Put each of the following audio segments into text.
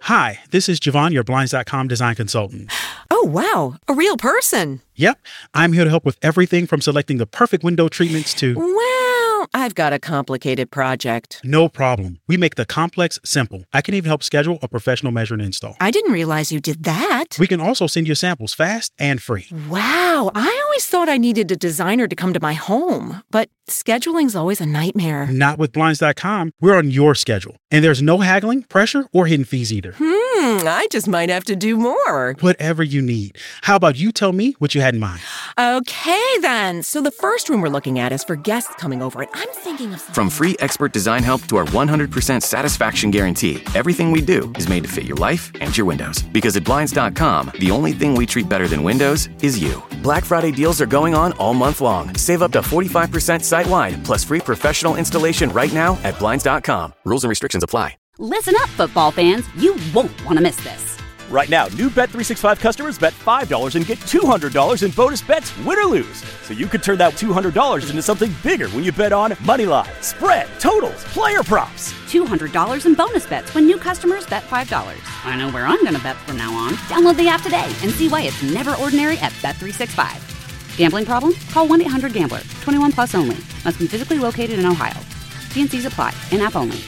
Hi, this is Javon, your Blinds.com design consultant. Oh, wow. A real person. Yep, I'm here to help with everything from selecting the perfect window treatments to... Well, I've got a complicated project. No problem. We make the complex simple. I can even help schedule a professional measure and install. I didn't realize you did that. We can also send you samples fast and free. Wow, I always thought I needed a designer to come to my home, but scheduling's always a nightmare. Not with Blinds.com. We're on your schedule. And there's no haggling, pressure, or hidden fees either. I just might have to do more. Whatever you need. How about you tell me what you had in mind? Okay, then. So the first room we're looking at is for guests coming over, and I'm thinking of something... From free expert design help to our 100% satisfaction guarantee, everything we do is made to fit your life and your windows. Because at Blinds.com, the only thing we treat better than windows is you. Black Friday deals are going on all month long. Save up to 45% site-wide, plus free professional installation right now at Blinds.com. Rules and restrictions apply. Listen up, football fans. You won't want to miss this. Right now, new Bet365 customers bet $5 and get $200 in bonus bets, win or lose. So you could turn that $200 into something bigger when you bet on moneyline, spread, totals, player props. $200 in bonus bets when new customers bet $5. I know where I'm going to bet from now on. Download the app today and see why it's never ordinary at Bet365. Gambling problem? Call 1-800-GAMBLER. 21 plus only. Must be physically located in Ohio. T&Cs apply. In-app only.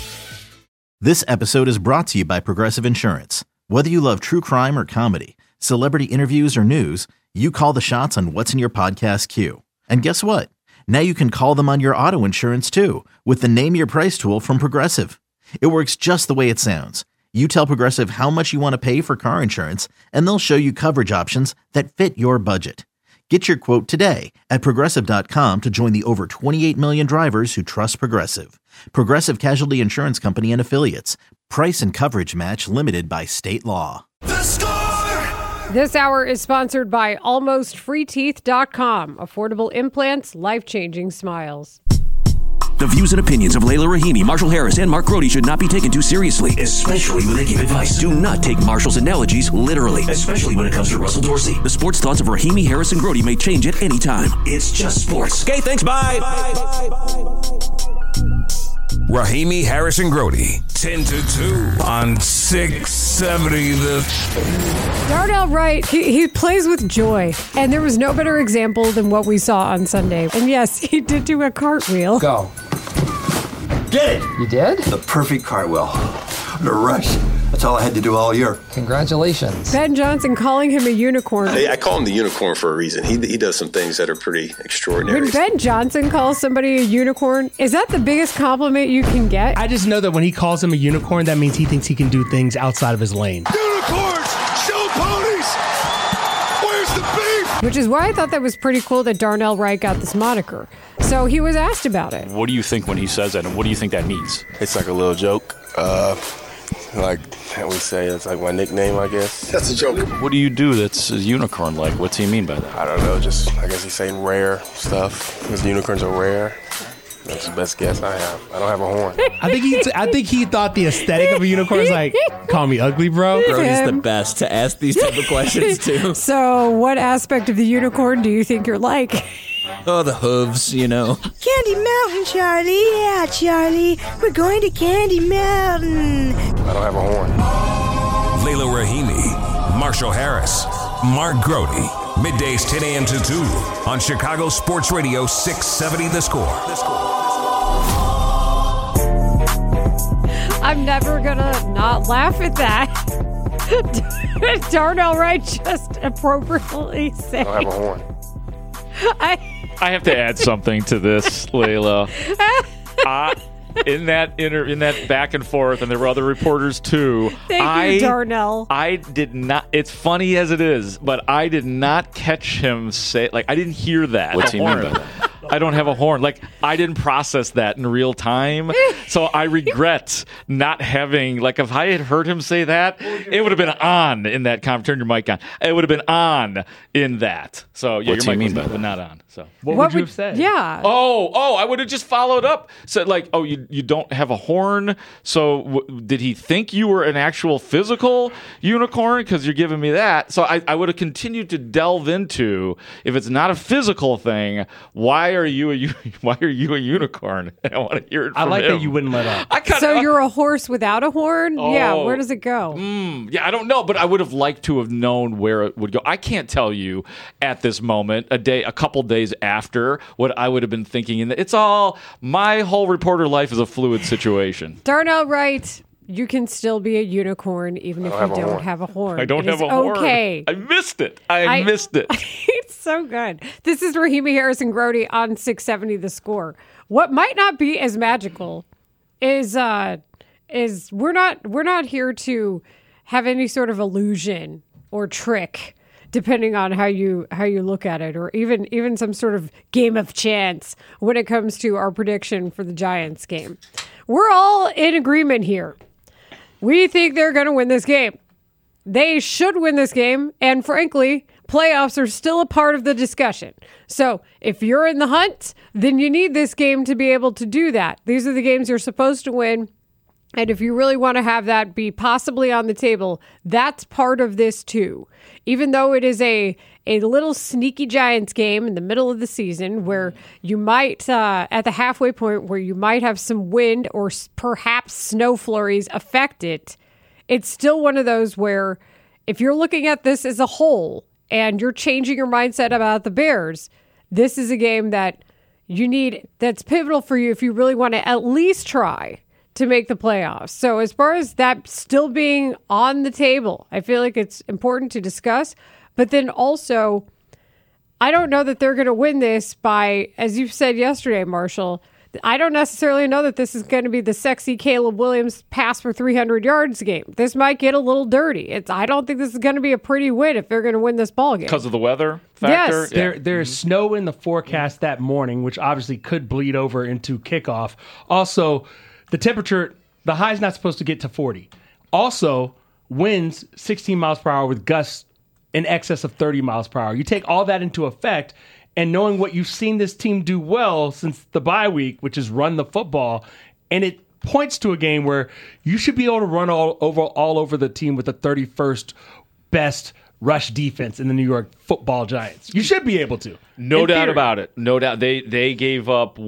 This episode is brought to you by Progressive Insurance. Whether you love true crime or comedy, celebrity interviews or news, you call the shots on what's in your podcast queue. And guess what? Now you can call them on your auto insurance too with the Name Your Price tool from Progressive. It works just the way it sounds. You tell Progressive how much you want to pay for car insurance, and they'll show you coverage options that fit your budget. Get your quote today at Progressive.com to join the over 28 million drivers who trust Progressive. Progressive Casualty Insurance Company and Affiliates. Price and coverage match limited by state law. The Score! This hour is sponsored by AlmostFreeTeeth.com. Affordable implants, life-changing smiles. The views and opinions of Layla Rahimi, Marshall Harris, and Mark Grody should not be taken too seriously, especially when they give advice. Do not take Marshall's analogies literally, especially when it comes to Russell Dorsey. The sports thoughts of Rahimi, Harris, and Grody may change at any time. It's just sports. Okay, thanks, bye. Rahimi, Harris, and Grody, 10-2 on 670 The... Darnell Wright, he plays with joy, and there was no better example than what we saw on Sunday. And yes, he did do a cartwheel. Go. Did it! You did? The perfect cartwheel. The rush. That's all I had to do all year. Congratulations. Ben Johnson calling him a unicorn. I call him the unicorn for a reason. He does some things that are pretty extraordinary. When Ben Johnson calls somebody a unicorn, is that the biggest compliment you can get? I just know that when he calls him a unicorn, that means he thinks he can do things outside of his lane. Unicorns! Show ponies! Where's the beef? Which is why I thought that was pretty cool that Darnell Wright got this moniker. So he was asked about it. What do you think when he says that, and what do you think that means? It's like a little joke. Like we say, it's like my nickname, I guess. That's a joke. What do you do that's a unicorn like? What's he mean by that? I don't know, just, I guess he's saying rare stuff, because unicorns are rare. That's the best guess I have. I don't have a horn. I think he thought the aesthetic of a unicorn is like, call me ugly, bro. Brody's the best to ask these type of questions, too. So what aspect of the unicorn do you think you're like? Oh, the hooves, you know. Candy Mountain, Charlie. Yeah, Charlie. We're going to Candy Mountain. I don't have a horn. Layla Rahimi, Marshall Harris, Mark Grody. Middays 10 a.m. to 2 on Chicago Sports Radio 670 The Score. I'm never gonna not laugh at that. Darnell Wright just appropriately said. I don't have a horn. I have to add something to this, Layla. In that back and forth, and there were other reporters too. Thank you, Darnell. I did not. It's funny as it is, but I did not catch him say. Like, I didn't hear that. What's he mean by that? I don't have a horn. Like, I didn't process that in real time. So I regret not having, like, if I had heard him say that, it would have been on in that conversation. Turn your mic on. It would have been on in that. So, yeah, what's your mic mean by was that? not on. So what would you have said? Yeah. Oh, I would have just followed up. Said, like, oh, you don't have a horn. So did he think you were an actual physical unicorn? Because you're giving me that. So I would have continued to delve into, if it's not a physical thing, why are you a unicorn? I want to hear it from I like him. that you wouldn't let up. So you're a horse without a horn? Yeah, where does it go? Yeah, I don't know, but I would have liked to have known where it would go. I can't tell you at this moment, a couple days after, what I would have been thinking. And it's all, my whole reporter life is a fluid situation. Darnell Wright, you can still be a unicorn even if you don't have a horn. I don't It have is a horn. Okay. I missed it. I missed it. It's so good. This is Rahimi Harrison Grody on 670 The Score. What might not be as magical is we're not here to have any sort of illusion or trick, depending on how you look at it, or even some sort of game of chance when it comes to our prediction for the Giants game. We're all in agreement here. We think they're going to win this game. They should win this game, and frankly, playoffs are still a part of the discussion. So if you're in the hunt, then you need this game to be able to do that. These are the games you're supposed to win. And if you really want to have that be possibly on the table, that's part of this too. Even though it is a little sneaky Giants game in the middle of the season where you might, at the halfway point, where you might have some wind or perhaps snow flurries affect it, it's still one of those where if you're looking at this as a whole and you're changing your mindset about the Bears, this is a game that you need, that's pivotal for you if you really want to at least try to make the playoffs. So as far as that still being on the table, I feel like it's important to discuss. But then also, I don't know that they're going to win this by, as you said yesterday, Marshall, I don't necessarily know that this is going to be the sexy Caleb Williams pass for 300 yards game. This might get a little dirty. I don't think this is going to be a pretty win if they're going to win this ball game. Because of the weather factor? Yes. There's snow in the forecast that morning, which obviously could bleed over into kickoff. Also, the temperature, the high's not supposed to get to 40. Also, winds 16 miles per hour with gusts in excess of 30 miles per hour. You take all that into effect, and knowing what you've seen this team do well since the bye week, which is run the football, and it points to a game where you should be able to run all over the team with the 31st best rush defense in the New York Football Giants. You should be able to. No doubt about it. No doubt. They gave up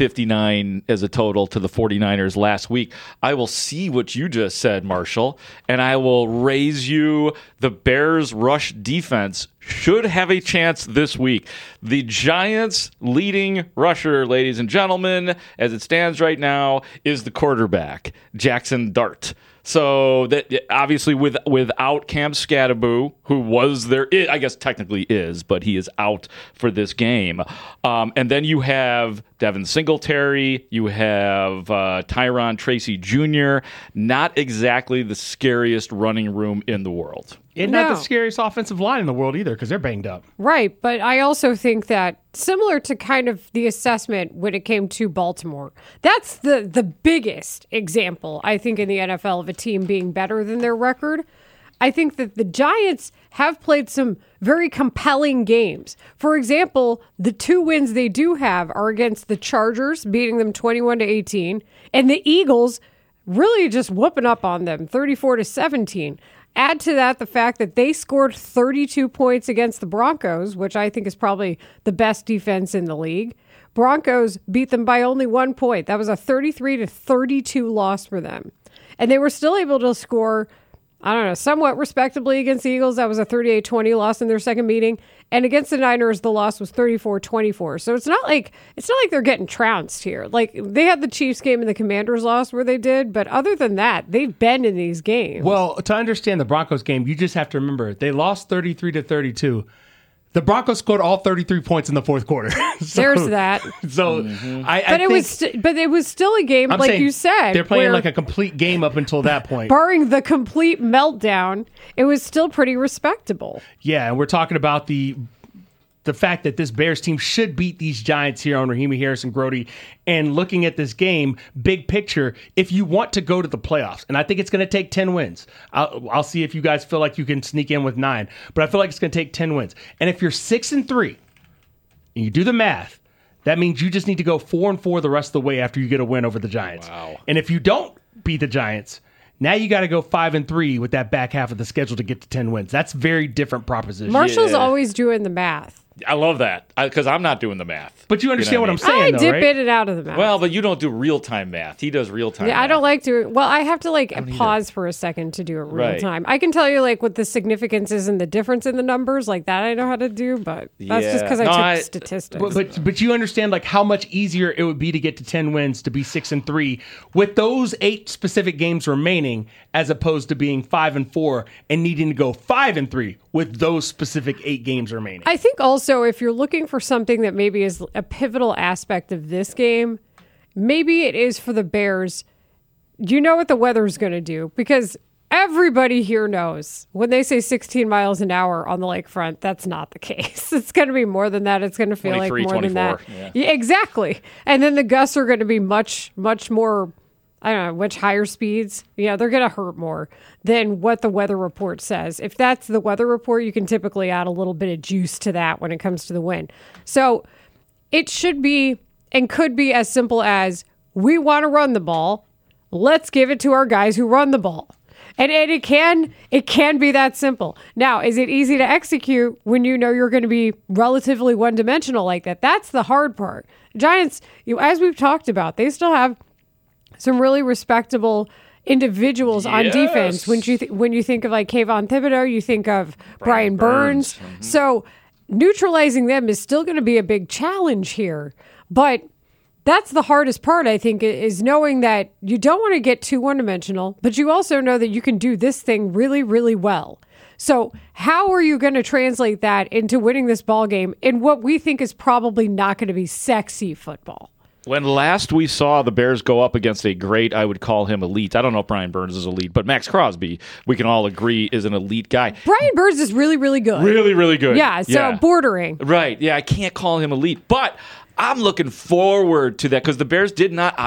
159 as a total to the 49ers last week. I will see what you just said, Marshall, and I will raise you the Bears' rush defense should have a chance this week. The Giants' leading rusher, ladies and gentlemen, as it stands right now, is the quarterback, Jackson Dart. So that obviously without Cam Scatterbo, who was there, I guess technically is, but he is out for this game. And then you have Devin Singletary, you have Tyron Tracy Jr., not exactly the scariest running room in the world. And not the scariest offensive line in the world either, because they're banged up. Right, but I also think that similar to kind of the assessment when it came to Baltimore, that's the biggest example, I think, in the NFL of a team being better than their record. I think that the Giants have played some very compelling games. For example, the 2 wins they do have are against the Chargers, beating them 21-18, and the Eagles really just whooping up on them, 34-17. Add to that the fact that they scored 32 points against the Broncos, which I think is probably the best defense in the league. Broncos beat them by only 1 point. That was a 33-32 loss for them. And they were still able to score, I don't know, somewhat respectably against the Eagles. That was a 38-20 loss in their second meeting. And against the Niners, the loss was 34-24. So it's not like they're getting trounced here. Like, they had the Chiefs game and the Commanders loss where they did, but other than that, they've been in these games. Well, to understand the Broncos game, you just have to remember they lost 33-32. The Broncos scored all 33 points in the fourth quarter. There's that. So but it was still a game, I'm like saying you said. They're playing like a complete game up until that point. Barring the complete meltdown, it was still pretty respectable. Yeah, and we're talking about the fact that this Bears team should beat these Giants here on Rahimi Harrison Grody. And looking at this game, big picture, if you want to go to the playoffs, and I think it's going to take 10 wins. I'll see if you guys feel like you can sneak in with 9, but I feel like it's going to take 10 wins. And if you're 6-3, and you do the math, that means you just need to go 4-4 the rest of the way after you get a win over the Giants. Wow. And if you don't beat the Giants, now you got to go 5-3 with that back half of the schedule to get to 10 wins. That's a very different proposition. Marshall's always doing the math. I love that because I'm not doing the math. But you understand what I'm saying, I though, dip right? in and out of the math. Well, but you don't do real-time math. He does real-time Yeah, math. I don't like to. Well, I have to pause for a second to do it real Right. time. I can tell you what the significance is and the difference in the numbers, like that I know how to do, but that's just because I took statistics. But you understand how much easier it would be to get to 10 wins to be 6-3 with those 8 specific games remaining, as opposed to being 5-4 and needing to go 5-3 with those specific 8 games remaining. I think also if you're looking for something that maybe is a pivotal aspect of this game, maybe it is for the Bears. You know what the weather's going to do, because everybody here knows when they say 16 miles an hour on the lakefront, that's not the case. It's going to be more than that. It's going to feel like more 24. than that. Yeah, exactly. And then the gusts are going to be much, much more, I don't know, much higher speeds. Yeah, they're going to hurt more than what the weather report says. If that's the weather report, you can typically add a little bit of juice to that when it comes to the wind. So it should be and could be as simple as, we want to run the ball. Let's give it to our guys who run the ball. And it can be that simple. Now, is it easy to execute when you know you're going to be relatively one-dimensional like that? That's the hard part. Giants, as we've talked about, they still have some really respectable individuals on defense. When you think of Kayvon Thibodeau, you think of Brian Burns. Mm-hmm. So neutralizing them is still going to be a big challenge here. But that's the hardest part, I think, is knowing that you don't want to get too one-dimensional, but you also know that you can do this thing really, really well. So how are you going to translate that into winning this ball game in what we think is probably not going to be sexy football? When last we saw the Bears go up against a great, I would call him elite. I don't know if Brian Burns is elite, but Max Crosby, we can all agree, is an elite guy. Brian Burns is really, really good. Really, really good. Yeah, so bordering. Right. Yeah, I can't call him elite, but I'm looking forward to that because the Bears did not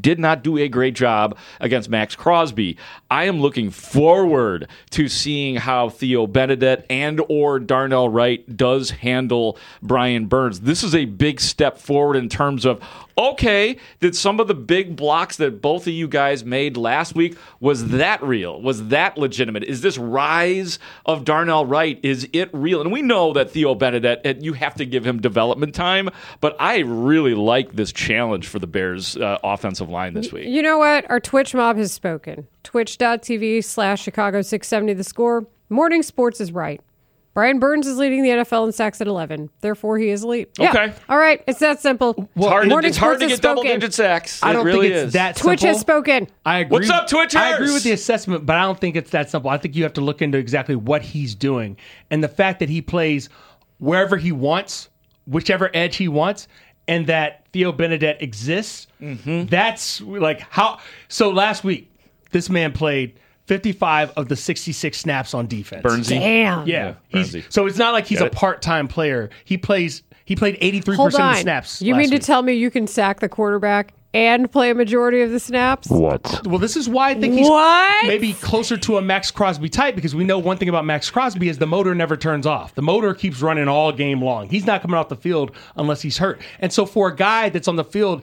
do a great job against Max Crosby. I am looking forward to seeing how Theo Benedette and or Darnell Wright does handle Brian Burns. This is a big step forward in terms of, okay, did some of the big blocks that both of you guys made last week, was that real? Was that legitimate? Is this rise of Darnell Wright, is it real? And we know that Theo Benedette, you have to give him development time, but I really like this challenge for the Bears offensive line this week. You know what? Our Twitch mob has spoken. Twitch.tv/Chicago670 The Score. Morning Sports is right. Brian Burns is leading the NFL in sacks at 11. Therefore, he is elite. Yeah. Okay. All right. It's that simple. Well, it's hard to get double-digit sacks. I don't really think it's is. that simple. Twitch has spoken. I agree. What's up, Twitchers? I agree with the assessment, but I don't think it's that simple. I think you have to look into exactly what he's doing. And the fact that he plays wherever he wants, whichever edge he wants, and that Theo Benedette exists, that's how. So last week, this man played 55 of the 66 snaps on defense. Burnsy. Damn. Yeah. Burnsy. So it's not like he's a part-time player. He played 83% of the snaps. You mean to tell me you can sack the quarterback and play a majority of the snaps? What? Well, this is why I think he's maybe closer to a Max Crosby type, because we know one thing about Max Crosby is the motor never turns off. The motor keeps running all game long. He's not coming off the field unless he's hurt. And so for a guy that's on the field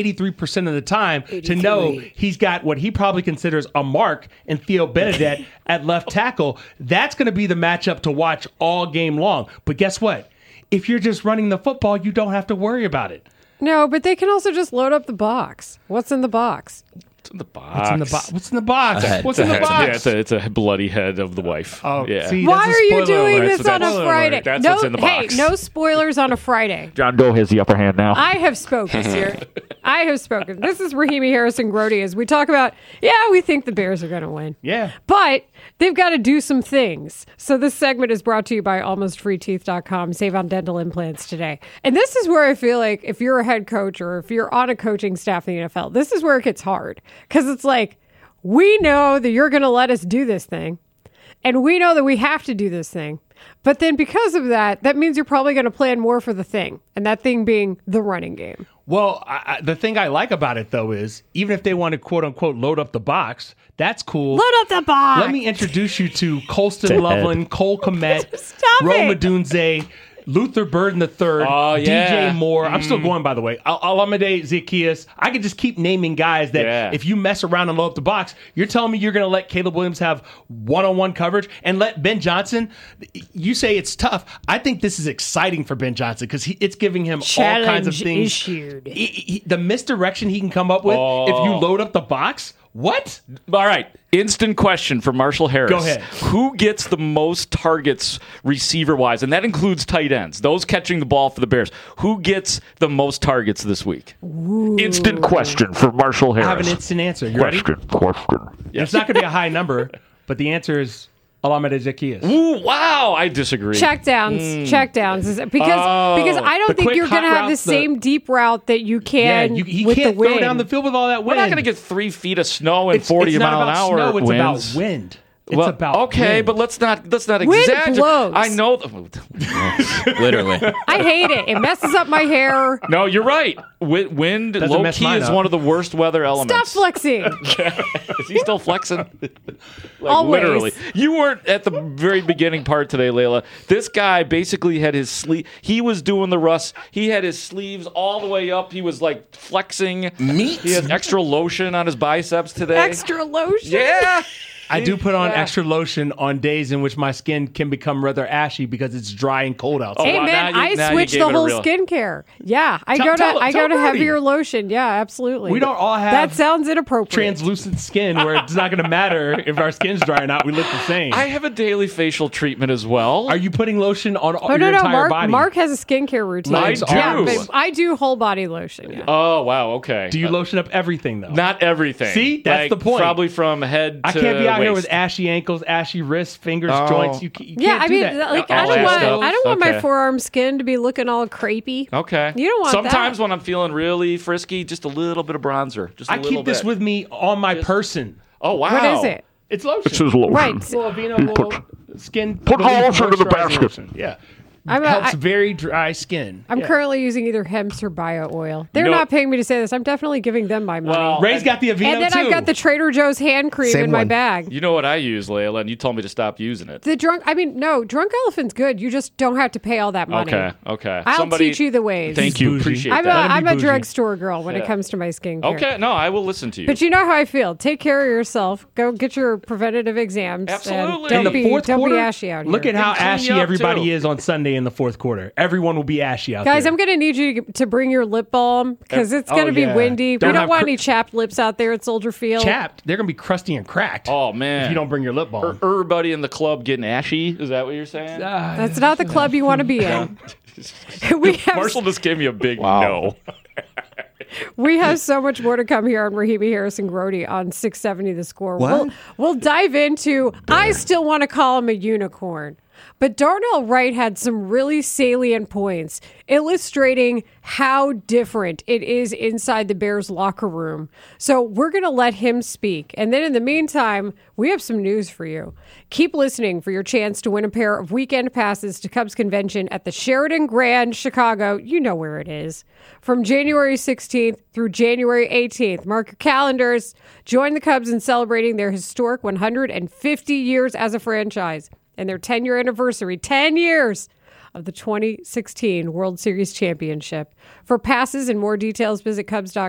83% of the time, to know he's got what he probably considers a mark in Theo Benedette at left tackle, that's going to be the matchup to watch all game long. But guess what? If you're just running the football, you don't have to worry about it. No, but they can also just load up the box. What's in the box? What's in the box? What's in the box? What's in the box? What's in the box? Yeah, it's a bloody head of the wife. Oh, yeah. see, why are you doing alert. this on a Friday? That's no, what's in the box. Hey, no spoilers on a Friday. John Doe has the upper hand now. I have spoken here. I have spoken. This is Rahimi Harrison Grody as we talk about, we think the Bears are going to win. Yeah. But they've got to do some things. So this segment is brought to you by AlmostFreeTeeth.com. Save on dental implants today. And this is where I feel like if you're a head coach or if you're on a coaching staff in the NFL, this is where it gets hard. Because it's like, we know that you're going to let us do this thing. And we know that we have to do this thing. But then because of that, that means you're probably going to plan more for the thing. And that thing being the running game. Well, the thing I like about it, though, is even if they want to, quote unquote, load up the box, that's cool. Load up the box. Let me introduce you to Colston Loveland, Cole Kmet, Rome Odunze, Luther Burden III, DJ Moore. I'm still going, by the way. Olamide Zaccheaus. I could just keep naming guys that if you mess around and load up the box, you're telling me you're going to let Caleb Williams have one-on-one coverage and let Ben Johnson. You say it's tough. I think this is exciting for Ben Johnson because it's giving him all kinds of things. Issued. The misdirection he can come up with if you load up the box. What? All right. Instant question for Marshall Harris. Go ahead. Who gets the most targets receiver-wise? And that includes tight ends, those catching the ball for the Bears. Who gets the most targets this week? Ooh. Instant question for Marshall Harris. I have an instant answer. You ready? Question. Yes. It's not going to be a high number, but the answer is Olamide Zaccheaus. Ooh, wow. I disagree. Checkdowns. Because I don't think you're going to have the same deep route that you can he with can't the wind. throw down the field with all that wind. We're not going to get 3 feet of snow and 40 mile an hour snow, it's winds. about wind. It's about okay, wind. but let's not exaggerate. blows. I know. Literally. I hate it. It messes up my hair. No, you're right. Wind, Doesn't low mess key, mine is up. one of the worst weather elements. Stop flexing. Is he still flexing? Always. Literally. You weren't at the very beginning part today, Layla. This guy basically had his sleeve. He was doing the Russ. He had his sleeves all the way up. He was like flexing. Meat. He had extra lotion on his biceps today. Extra lotion? Yeah. I do put on extra lotion on days in which my skin can become rather ashy because it's dry and cold outside. Hey, man, I switched the whole skincare. Yeah, I go to heavier lotion. Yeah, absolutely. We don't all have that sounds inappropriate. Translucent skin where it's not going to matter if our skin's dry or not. We look the same. I have a daily facial treatment as well. Are you putting lotion on your entire body? Mark has a skincare routine. I do. Yeah, but I do whole body lotion. Yeah. Oh, wow. Okay. Do you lotion up everything, though? Not everything. See? That's the point. Probably from head to I can't be out here waist. with ashy ankles, ashy wrists, fingers, joints. You can't do that. Like I don't want my forearm skin to be looking all crepey. Okay. You don't want Sometimes that. when I'm feeling really frisky, just a little bit of bronzer. I keep this with me on my person. Oh, wow. What is it? It's lotion. It's just lotion. Right. Little Aveeno, skin. Put lotion in the moisturizing basket. lotion. Yeah. Helps very dry skin. I'm currently using either Hempst or Bio Oil. They're not paying me to say this. I'm definitely giving them my money. Well, Ray's got the Aveeno, and then too. I've got the Trader Joe's hand cream in my bag. You know what I use, Layla, and you told me to stop using it. Drunk Elephant's good. You just don't have to pay all that money. Okay. I'll teach you the ways. Thank you. Appreciate that. I'm a drugstore girl when it comes to my skincare. Okay, no, I will listen to you. But you know how I feel. Take care of yourself. Go get your preventative exams. Absolutely. And In the fourth don't quarter, be ashy out here. look at how And clean ashy you up, everybody too. is on Sunday in the fourth quarter. Everyone will be ashy out Guys, there. I'm going to need you to bring your lip balm because it's going to be windy. Don't we don't have want any chapped lips out there at Soldier Field. chapped. They're going to be crusty and cracked. Oh, man. If you don't bring your lip balm. Everybody in the club getting ashy? Is that what you're saying? That's not the club you want to be in. Marshall just gave me a big no. We have so much more to come here on Rahimi Harris and Grody on 670 The Score. What? We'll dive into, I still want to call him a unicorn. But Darnell Wright had some really salient points illustrating how different it is inside the Bears locker room. So we're going to let him speak. And then in the meantime, we have some news for you. Keep listening for your chance to win a pair of weekend passes to Cubs Convention at the Sheraton Grand Chicago. You know where it is. From January 16th through January 18th. Mark your calendars. Join the Cubs in celebrating their historic 150 years as a franchise and their 10-year anniversary, 10 years of the 2016 World Series Championship. For passes and more details, visit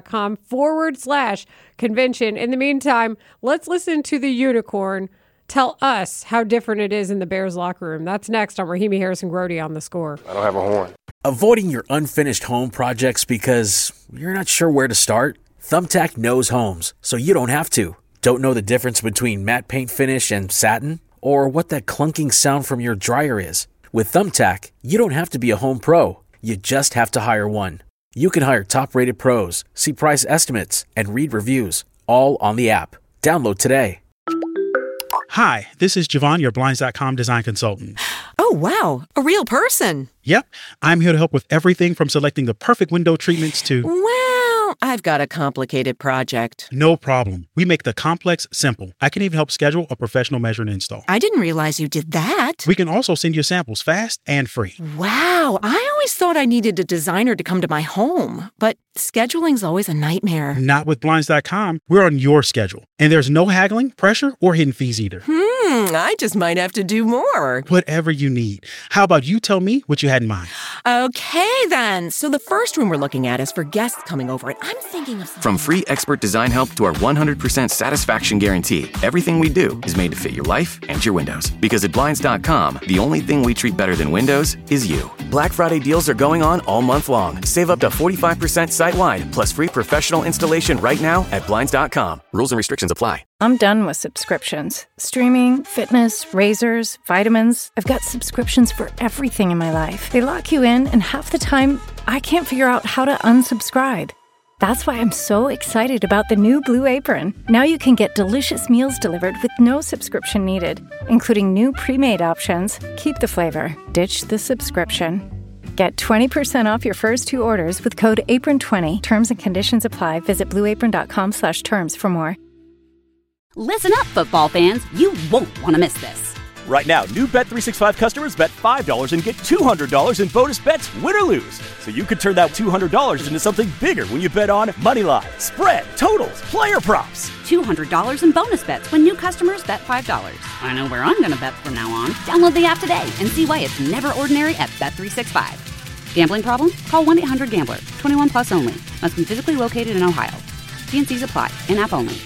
Cubs.com/convention. In the meantime, let's listen to the unicorn tell us how different it is in the Bears locker room. That's next on Rahimi Harris and Grody on The Score. I don't have a horn. Avoiding your unfinished home projects because you're not sure where to start? Thumbtack knows homes, so you don't have to. Don't know the difference between matte paint finish and satin? Or what that clunking sound from your dryer is? With Thumbtack, you don't have to be a home pro. You just have to hire one. You can hire top-rated pros, see price estimates, and read reviews, all on the app. Download today. Hi, this is Javon, your Blinds.com design consultant. Oh, wow. A real person. Yep, I'm here to help with everything from selecting the perfect window treatments to... Well, I've got a complicated project. No problem. We make the complex simple. I can even help schedule a professional measure and install. I didn't realize you did that. We can also send you samples fast and free. Wow, I always thought I needed a designer to come to my home, but scheduling's always a nightmare. Not with Blinds.com. We're on your schedule. And there's no haggling, pressure, or hidden fees either. I just might have to do more. Whatever you need. How about you tell me what you had in mind? Okay, then. So the first room we're looking at is for guests coming over, and I'm thinking of... From free expert design help to our 100% satisfaction guarantee, everything we do is made to fit your life and your windows. Because at Blinds.com, the only thing we treat better than windows is you. Black Friday deals are going on all month long. Save up to 45% site-wide, plus free professional installation right now at Blinds.com. Rules and restrictions apply. I'm done with subscriptions. Streaming, fitness, razors, vitamins. I've got subscriptions for everything in my life. They lock you in, and half the time, I can't figure out how to unsubscribe. That's why I'm so excited about the new Blue Apron. Now you can get delicious meals delivered with no subscription needed, including new pre-made options. Keep the flavor, ditch the subscription. Get 20% off your first 2 orders with code APRON20. Terms and conditions apply. Visit blueapron.com/terms for more. Listen up, football fans. You won't want to miss this. Right now, new Bet365 customers bet $5 and get $200 in bonus bets, win or lose. So you could turn that $200 into something bigger when you bet on Moneyline, spread, totals, player props. $200 in bonus bets when new customers bet $5. I know where I'm going to bet from now on. Download the app today and see why it's never ordinary at Bet365. Gambling problem? Call 1-800-GAMBLER. 21 plus only. Must be physically located in Ohio. T&Cs apply. In-app only.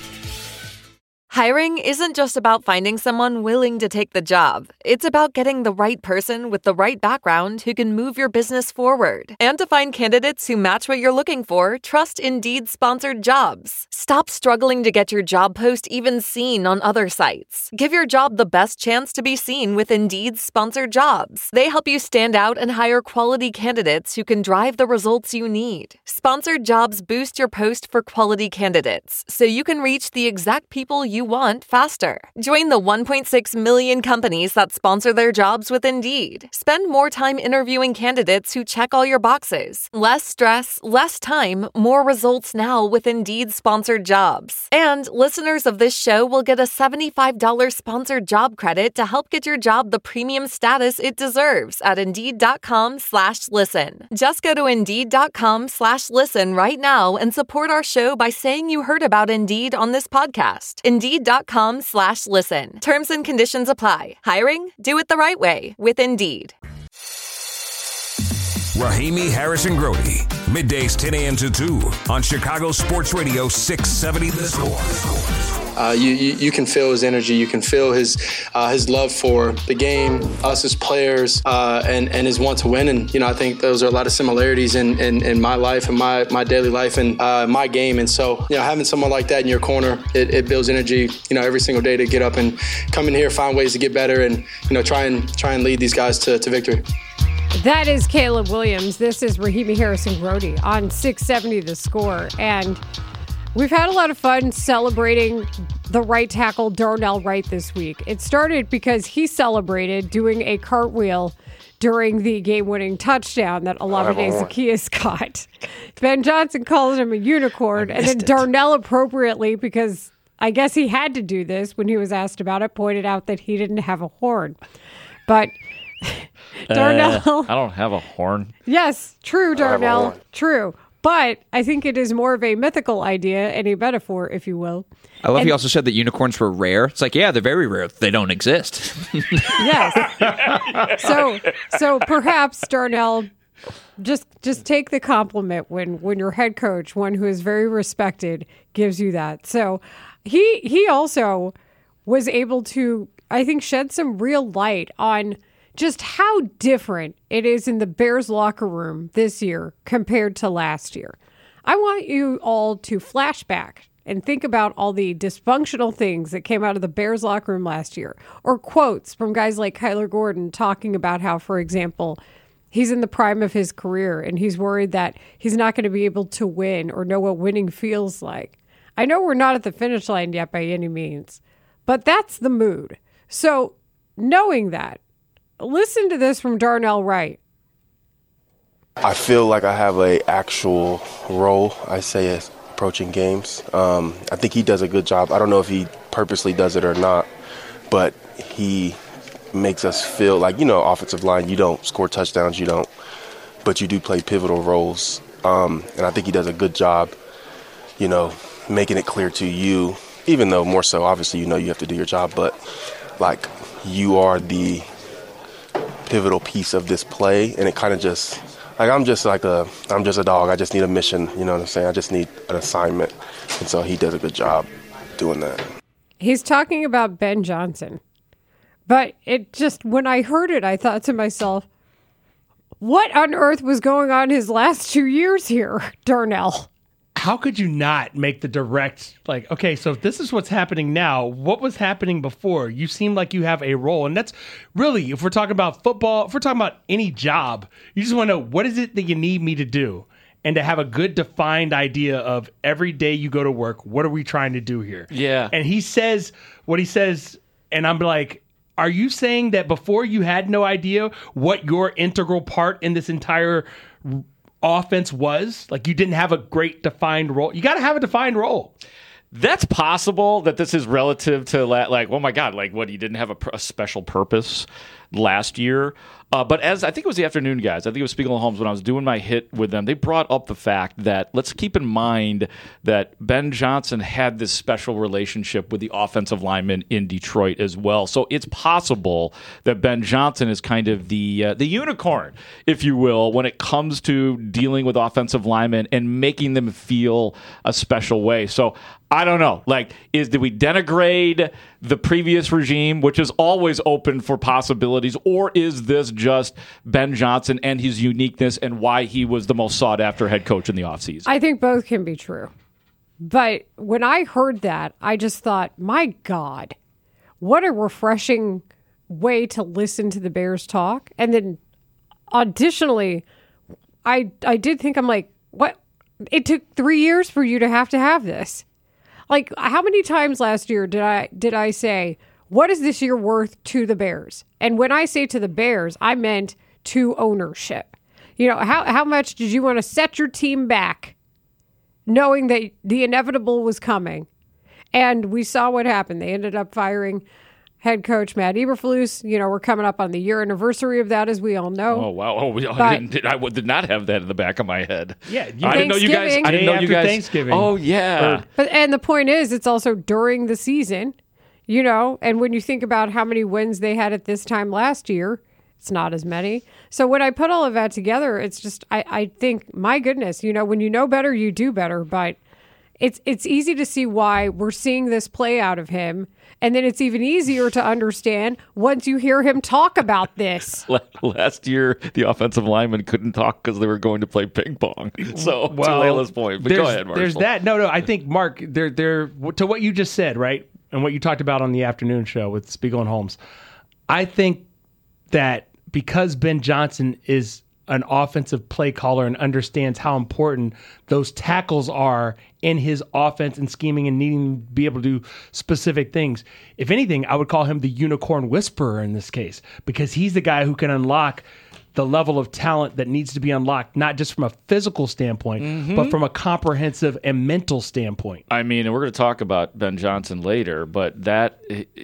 Hiring isn't just about finding someone willing to take the job. It's about getting the right person with the right background who can move your business forward. And to find candidates who match what you're looking for, trust Indeed-sponsored jobs. Stop struggling to get your job post even seen on other sites. Give your job the best chance to be seen with Indeed-sponsored jobs. They help you stand out and hire quality candidates who can drive the results you need. Sponsored jobs boost your post for quality candidates, so you can reach the exact people you want faster. Join the 1.6 million companies that sponsor their jobs with Indeed. Spend more time interviewing candidates who check all your boxes. Less stress, less time, more results now with Indeed-sponsored jobs. And listeners of this show will get a $75 sponsored job credit to help get your job the premium status it deserves at Indeed.com/listen. Just go to Indeed.com/listen right now and support our show by saying you heard about Indeed on this podcast. Indeed.com/listen. Terms and conditions apply. Hiring? Do it the right way with Indeed. Rahimi Harrison Grody, middays 10 a.m. to 2 on Chicago Sports Radio 670 The Score. You can feel his energy. You can feel his love for the game, us as players, and his want to win. And, I think those are a lot of similarities in my life and my daily life and my game. And so, having someone like that in your corner, it builds energy, every single day to get up and come in here, find ways to get better and, try and lead these guys to victory. That is Caleb Williams. This is Rahimi Harrison Grody on 670 The Score. And we've had a lot of fun celebrating the right tackle, Darnell Wright, this week. It started because he celebrated doing a cartwheel during the game-winning touchdown that Olamide Zaccheaus caught. Ben Johnson calls him a unicorn, and then Darnell appropriately, because I guess he had to do this when he was asked about it, pointed out that he didn't have a horn. But Darnell... I don't have a horn. Yes, true, Darnell. True. But I think it is more of a mythical idea and a metaphor, if you will. I love he also said that unicorns were rare. It's like, yeah, they're very rare. They don't exist. Yes. So perhaps, Darnell, just take the compliment when your head coach, one who is very respected, gives you that. So he also was able to, I think, shed some real light on just how different it is in the Bears locker room this year compared to last year. I want you all to flash back and think about all the dysfunctional things that came out of the Bears locker room last year, or quotes from guys like Kyler Gordon talking about how, for example, he's in the prime of his career and he's worried that he's not going to be able to win or know what winning feels like. I know we're not at the finish line yet by any means, but that's the mood. So knowing that, listen to this from Darnell Wright. I feel like I have an actual role, I say, as approaching games. I think he does a good job. I don't know if he purposely does it or not, but he makes us feel like, offensive line, you don't score touchdowns, but you do play pivotal roles. And I think he does a good job, making it clear to you, even though more so, obviously, you have to do your job, but like you are the pivotal piece of this play, and it kind of just like I'm just a dog. I just need a mission. You know what I'm saying? I just need an assignment, and so he does a good job doing that. He's talking about Ben Johnson, but it just when I heard it, I thought to myself, what on earth was going on his last 2 years here, Darnell? How could you not make the direct, like, okay, so if this is what's happening now, what was happening before? You seem like you have a role. And that's really, if we're talking about football, if we're talking about any job, you just want to know, what is it that you need me to do? And to have a good defined idea of every day you go to work, what are we trying to do here? Yeah. And he says what he says, and I'm like, are you saying that before you had no idea what your integral part in this entire offense was? Like you didn't have a great defined role? You got to have a defined role. That's possible that this is relative to like, oh my God, like what, he didn't have a special purpose last year. But as I think it was the afternoon guys, I think it was Spiegel and Holmes when I was doing my hit with them, they brought up the fact that let's keep in mind that Ben Johnson had this special relationship with the offensive lineman in Detroit as well. So it's possible that Ben Johnson is kind of the unicorn, if you will, when it comes to dealing with offensive linemen and making them feel a special way. So I don't know. Like, did we denigrate the previous regime, which is always open for possibilities, or is this just Ben Johnson and his uniqueness and why he was the most sought-after head coach in the offseason? I think both can be true. But when I heard that, I just thought, my God, what a refreshing way to listen to the Bears talk. And then additionally, I did think, I'm like, what? It took 3 years for you to have this. Like, how many times last year did I say, what is this year worth to the Bears? And when I say to the Bears, I meant to ownership. You know, how much did you want to set your team back knowing that the inevitable was coming? And we saw what happened. They ended up firing head coach Matt Eberflus. You know, we're coming up on the year anniversary of that, as we all know. Oh, wow. I did not have that in the back of my head. Yeah. I didn't know you guys. Thanksgiving. Oh, yeah. And the point is, it's also during the season, you know, and when you think about how many wins they had at this time last year, it's not as many. So when I put all of that together, it's just, I think, my goodness, you know, when you know better, you do better. But it's easy to see why we're seeing this play out of him. And then it's even easier to understand once you hear him talk about this. Last year, the offensive linemen couldn't talk because they were going to play ping pong. So, to Layla's point. But go ahead, Marshall. There's that. No, I think, Mark, there to what you just said, right? And what you talked about on the afternoon show with Spiegel and Holmes. I think that because Ben Johnson is an offensive play caller and understands how important those tackles are in his offense and scheming and needing to be able to do specific things. If anything, I would call him the unicorn whisperer in this case, because he's the guy who can unlock the level of talent that needs to be unlocked, not just from a physical standpoint, but from a comprehensive and mental standpoint. I mean, and we're going to talk about Ben Johnson later, but that...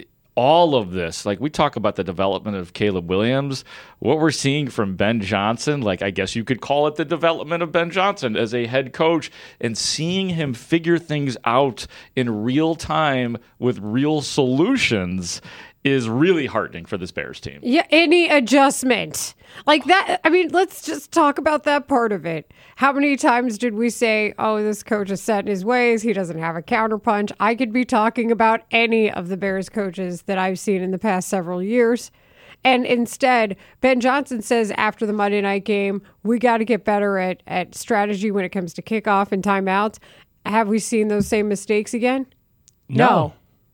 all of this, like we talk about the development of Caleb Williams, what we're seeing from Ben Johnson, like I guess you could call it the development of Ben Johnson as a head coach, and seeing him figure things out in real time with real solutions is really heartening for this Bears team. Yeah, any adjustment. Like that, I mean, let's just talk about that part of it. How many times did we say, oh, this coach is set in his ways, he doesn't have a counterpunch? I could be talking about any of the Bears coaches that I've seen in the past several years. And instead, Ben Johnson says after the Monday night game, we got to get better at strategy when it comes to kickoff and timeouts. Have we seen those same mistakes again? No.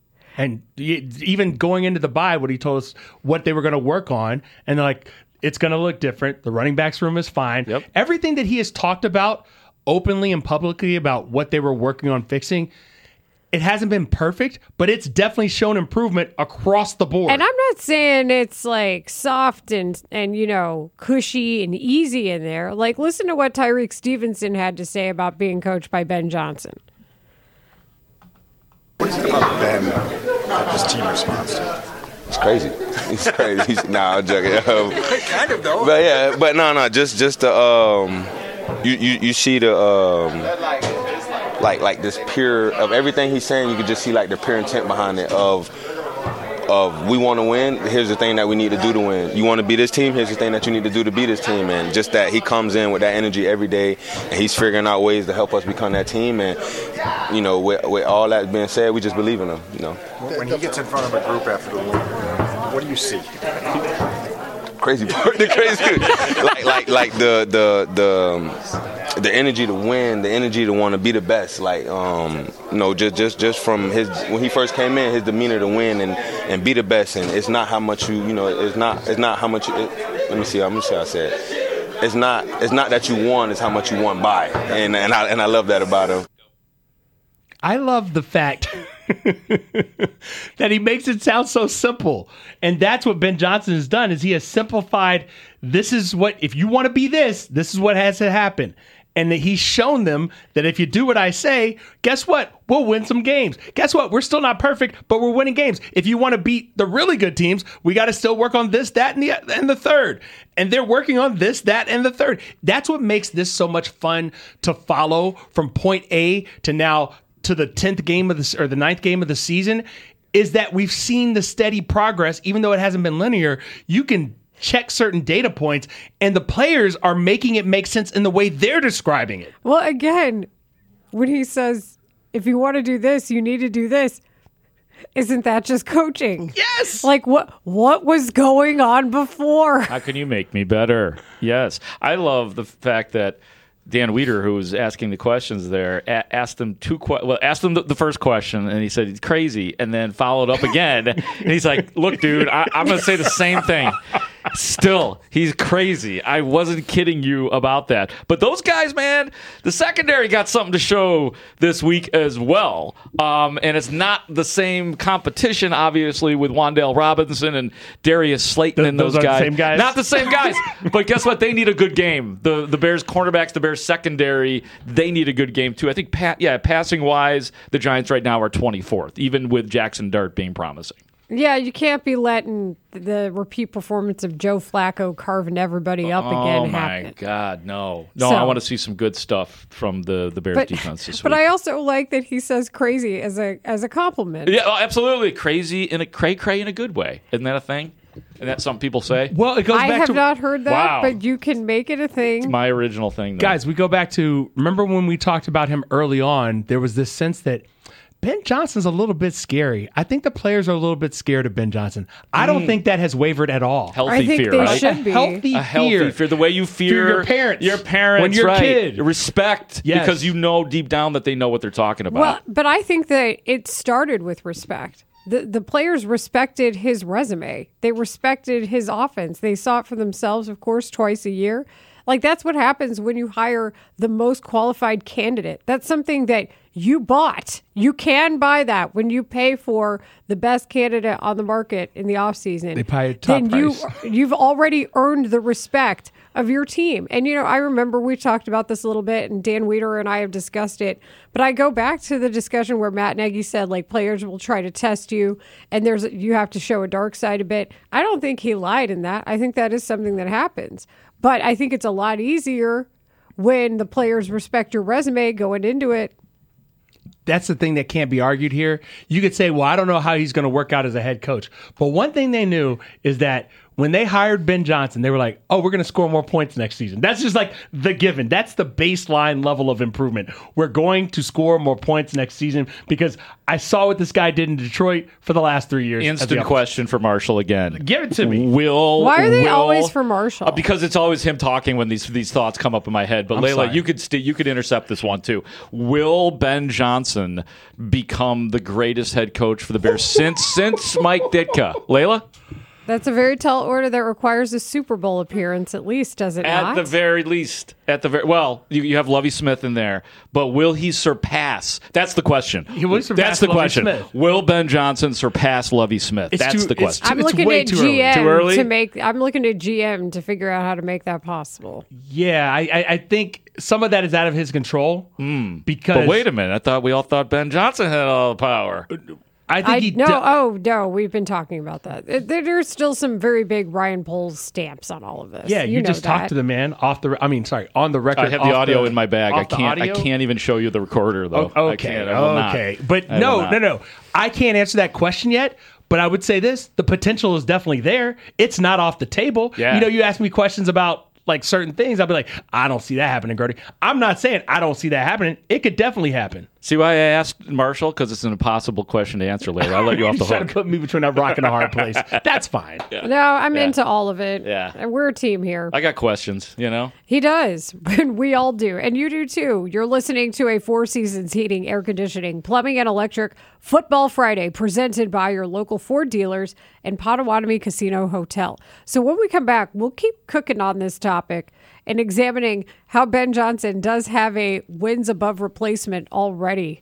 And even going into the bye, what he told us what they were going to work on, and they're like, it's going to look different. The running backs room is fine. Yep. Everything that he has talked about openly and publicly about what they were working on fixing, it hasn't been perfect, but it's definitely shown improvement across the board. And I'm not saying it's like soft and you know, cushy and easy in there. Like, listen to what Tyreek Stevenson had to say about being coached by Ben Johnson. What do you think about Ben, his team response to it? It's crazy. It's crazy. Nah, I'm joking. Kind of, though. But yeah, but no, just the you see the like this pure of everything he's saying. You can just see like the pure intent behind it of we want to win. Here's the thing that we need to do to win. You want to beat this team. Here's the thing that you need to do to beat this team. And just that he comes in with that energy every day, and he's figuring out ways to help us become that team. And with all that being said, we just believe in him. When he gets in front of a group after the win, what do you see? Crazy part, the crazy, like the energy to win, the energy to want to be the best. Just from when he first came in, his demeanor to win and be the best. And it's not how much it's not how much. Let me see how I said. It's not that you won, it's how much you won by. And I love that about him. I love the fact that he makes it sound so simple. And that's what Ben Johnson has done, is he has simplified, this is what, if you want to be this is what has to happen. And that he's shown them that if you do what I say, guess what? We'll win some games. Guess what? We're still not perfect, but we're winning games. If you want to beat the really good teams, we got to still work on this, that, and the third. And they're working on this, that, and the third. That's what makes this so much fun to follow from point A to now to the 10th game of the 9th game of the season, is that we've seen the steady progress, even though it hasn't been linear. You can check certain data points, and the players are making it make sense in the way they're describing it. Well, again, when he says, if you want to do this, you need to do this, isn't that just coaching? Yes. Like, what was going on before? How can you make me better? Yes. I love the fact that Dan Weeder, who was asking the questions there, asked him the first question, and he said he's crazy, and then followed up again, and he's like, "Look, dude, I'm going to say the same thing. Still, he's crazy. I wasn't kidding you about that." But those guys, man, the secondary got something to show this week as well, and it's not the same competition, obviously, with Wan'Dale Robinson and Darius Slayton and those guys. The same guys. Not the same guys, but guess what? They need a good game. The Bears cornerbacks, the Bears secondary, they need a good game too. I think, passing wise, the Giants right now are 24th, even with Jackson Dart being promising. Yeah, you can't be letting the repeat performance of Joe Flacco carving everybody up again happen. Oh, my God, no. No, I want to see some good stuff from the Bears defense this week. But I also like that he says crazy as a compliment. Yeah, absolutely. Crazy in a cray-cray in a good way. Isn't that a thing? And that's something people say? Well, it goes back to... I have not heard that, wow. But you can make it a thing. It's my original thing, though. Guys, we go back to... Remember when we talked about him early on, there was this sense that Ben Johnson's a little bit scary. I think the players are a little bit scared of Ben Johnson. I don't think that has wavered at all. Healthy fear, they right? should be. A healthy fear. The way you fear your parents. Your parents, when you're right. a kid. Respect, yes. Because you know deep down that they know what they're talking about. Well, but I think that it started with respect. The players respected his resume. They respected his offense. They saw it for themselves, of course, twice a year. Like, that's what happens when you hire the most qualified candidate. That's something that you bought. You can buy that when you pay for the best candidate on the market in the offseason. They pay a top price. You've already earned the respect of your team. And, I remember we talked about this a little bit, and Dan Weeder and I have discussed it. But I go back to the discussion where Matt Nagy said, like, players will try to test you, and you have to show a dark side a bit. I don't think he lied in that. I think that is something that happens. But I think it's a lot easier when the players respect your resume going into it. That's the thing that can't be argued here. You could say, well, I don't know how he's going to work out as a head coach. But one thing they knew is that when they hired Ben Johnson, they were like, oh, we're going to score more points next season. That's just like the given. That's the baseline level of improvement. We're going to score more points next season because I saw what this guy did in Detroit for the last 3 years. Instant question for Marshall again. Give it to me. Why are they always for Marshall? Because it's always him talking when these thoughts come up in my head. But Layla, you could intercept this one too. Will Ben Johnson become the greatest head coach for the Bears since Mike Ditka? Layla? That's a very tall order that requires a Super Bowl appearance, at least, does it not? At the very least. You have Lovie Smith in there, but will he surpass? That's the question. He will surpass That's the Lovie question. Smith. Will Ben Johnson surpass Lovie Smith? That's the question. I'm looking at GM Too early? I'm looking at GM to figure out how to make that possible. Yeah, I think some of that is out of his control. Because But wait a minute. We all thought Ben Johnson had all the power. I think no, we've been talking about that. There's still some very big Ryan Poles stamps on all of this. Yeah, you just talked to the man on the record. I have the audio in my bag. I can't even show you the recorder though. Okay. But no. I can't answer that question yet. But I would say this, the potential is definitely there. It's not off the table. Yeah. You know, you ask me questions about like certain things, I'll be like, I don't see that happening, Gertie. I'm not saying I don't see that happening. It could definitely happen. See why I asked Marshall? Because it's an impossible question to answer later. I'll let you off the Trying hook. to put me between a rock and a hard place. That's fine. No, I'm Yeah. into all of it. Yeah. And we're a team here. I got questions, you know? He does, but we all do. And you do too. You're listening to a Four Seasons Heating, Air Conditioning, Plumbing, and Electric Football Friday presented by your local Ford dealers and Potawatomi Casino Hotel. So when we come back, we'll keep cooking on this topic and examining how Ben Johnson does have a wins above replacement already.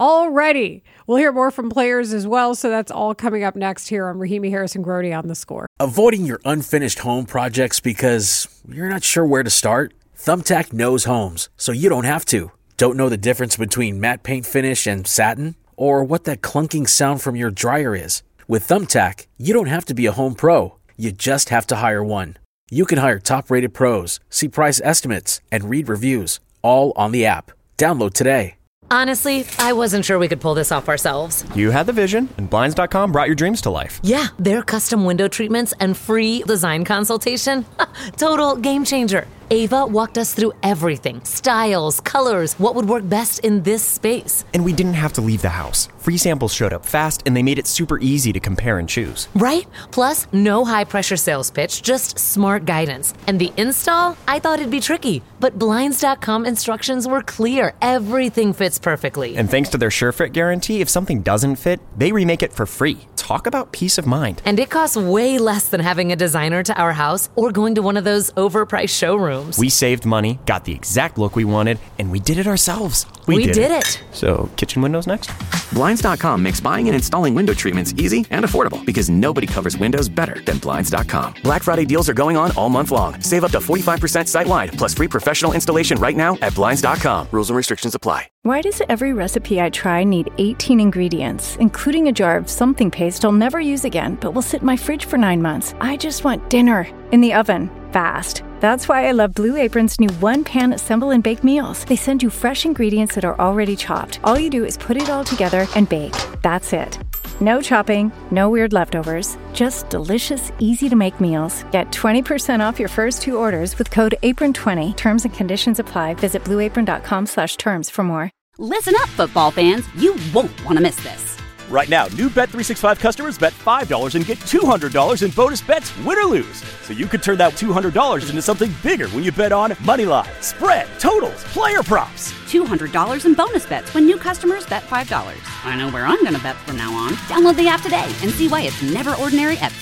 We'll hear more from players as well. So that's all coming up next here on Rahimi Harrison Grody on The Score. Avoiding your unfinished home projects because you're not sure where to start? Thumbtack knows homes, so you don't have to. Don't know the difference between matte paint finish and satin? Or what that clunking sound from your dryer is? With Thumbtack, you don't have to be a home pro. You just have to hire one. You can hire top-rated pros, see price estimates, and read reviews, all on the app. Download today. Honestly, I wasn't sure we could pull this off ourselves. You had the vision, and Blinds.com brought your dreams to life. Yeah, their custom window treatments and free design consultation. Total game changer. Ava walked us through everything. Styles, colors, what would work best in this space. And we didn't have to leave the house. Free samples showed up fast, and they made it super easy to compare and choose. Right? Plus, no high-pressure sales pitch, just smart guidance. And the install? I thought it'd be tricky, but Blinds.com instructions were clear. Everything fits perfectly. And thanks to their SureFit guarantee, if something doesn't fit, they remake it for free. Talk about peace of mind. And it costs way less than having a designer to our house or going to one of those overpriced showrooms. We saved money, got the exact look we wanted, and we did it ourselves. We did it. So, kitchen windows next? Blinds.com makes buying and installing window treatments easy and affordable because nobody covers windows better than Blinds.com. Black Friday deals are going on all month long. Save up to 45% site-wide, plus free professional installation right now at Blinds.com. Rules and restrictions apply. Why does every recipe I try need 18 ingredients, including a jar of something paste I'll never use again, but will sit in my fridge for 9 months? I just want dinner in the oven, fast. That's why I love Blue Apron's new one-pan assemble and bake meals. They send you fresh ingredients that are already chopped. All you do is put it all together and bake. That's it. No chopping, no weird leftovers, just delicious, easy-to-make meals. Get 20% off your first 2 orders with code APRON20. Terms and conditions apply. Visit blueapron.com/terms for more. Listen up, football fans. You won't want to miss this. Right now, new Bet365 customers bet $5 and get $200 in bonus bets, win or lose. So you could turn that $200 into something bigger when you bet on Moneyline, spread, totals, player props. $200 in bonus bets when new customers bet $5. I know where I'm going to bet from now on. Download the app today and see why it's never ordinary at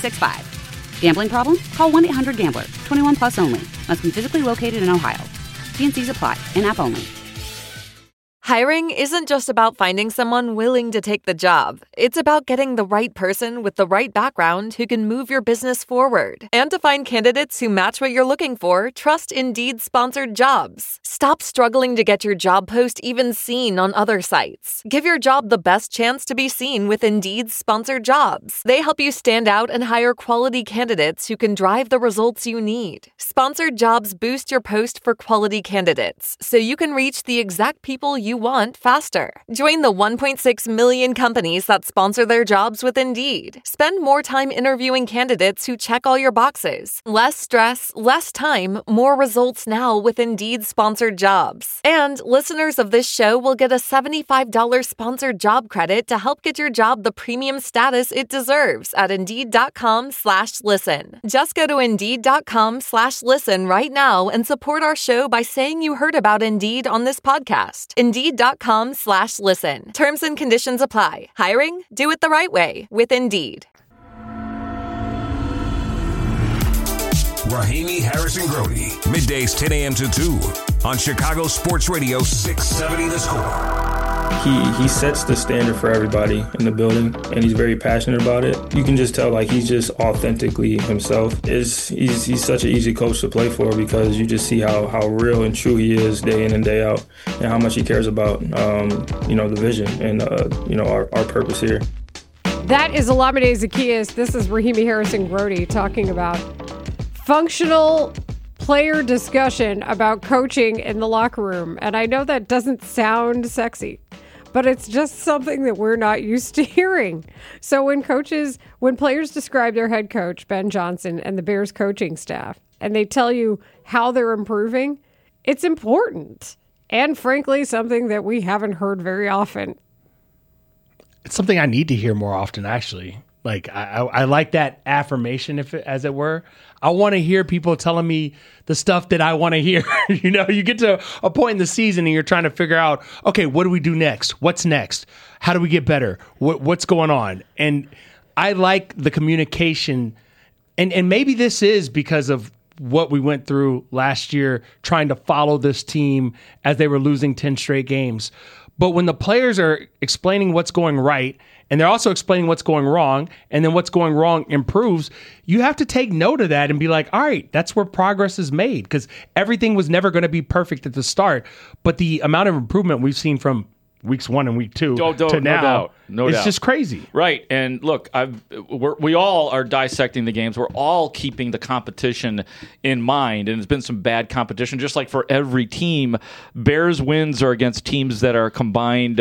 Bet365. Gambling problem? Call 1-800-GAMBLER. 21 plus only. Must be physically located in Ohio. T&Cs apply. In-app only. Hiring isn't just about finding someone willing to take the job. It's about getting the right person with the right background who can move your business forward. And to find candidates who match what you're looking for, trust Indeed sponsored jobs. Stop struggling to get your job post even seen on other sites. Give your job the best chance to be seen with Indeed sponsored jobs. They help you stand out and hire quality candidates who can drive the results you need. Sponsored jobs boost your post for quality candidates, so you can reach the exact people you want faster. Join the 1.6 million companies that sponsor their jobs with Indeed. Spend more time interviewing candidates who check all your boxes. Less stress, less time, more results now with Indeed sponsored jobs. And listeners of this show will get a $75 sponsored job credit to help get your job the premium status it deserves at Indeed.com/listen. Just go to Indeed.com/listen right now and support our show by saying you heard about Indeed on this podcast. Indeed.com/listen. Terms and conditions apply. Hiring? Do it the right way with Indeed. Rahimi Harrison Grody, middays 10 a.m. to 2 on Chicago Sports Radio 670 The Score. He sets the standard for everybody in the building, and he's very passionate about it. You can just tell, like, he's just authentically himself. He's such an easy coach to play for because you just see how real and true he is day in and day out, and how much he cares about, the vision and, our purpose here. That is Olamide Zaccheaus. This is Rahimi Harrison Grody talking about functional player discussion about coaching in the locker room. And I know that doesn't sound sexy, but it's just something that we're not used to hearing. So when players describe their head coach, Ben Johnson, and the Bears coaching staff, and they tell you how they're improving, it's important. And frankly, something that we haven't heard very often. It's something I need to hear more often, actually. Like, I like that affirmation, as it were. I want to hear people telling me the stuff that I want to hear. You get to a point in the season and you're trying to figure out, okay, what do we do next? What's next? How do we get better? What's going on? And I like the communication. And maybe this is because of what we went through last year, trying to follow this team as they were losing 10 straight games. But when the players are explaining what's going right, and they're also explaining what's going wrong, and then what's going wrong improves, you have to take note of that and be like, all right, that's where progress is made, because everything was never going to be perfect at the start. But the amount of improvement we've seen from weeks 1 and week 2 to now, it's just crazy. Right. And look, we all are dissecting the games. We're all keeping the competition in mind. And there's been some bad competition, just like for every team. Bears wins are against teams that are combined